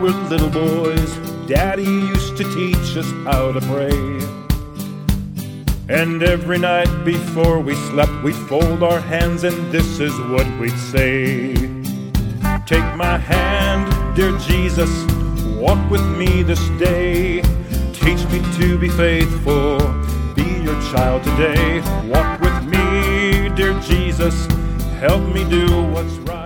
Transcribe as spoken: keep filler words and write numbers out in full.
were little boys, Daddy used to teach us how to pray. And every night before we slept, we'd fold our hands and this is what we'd say. Take my hand, dear Jesus, walk with me this day. Teach me to be faithful, be your child today. Walk with me, dear Jesus, help me do what's right.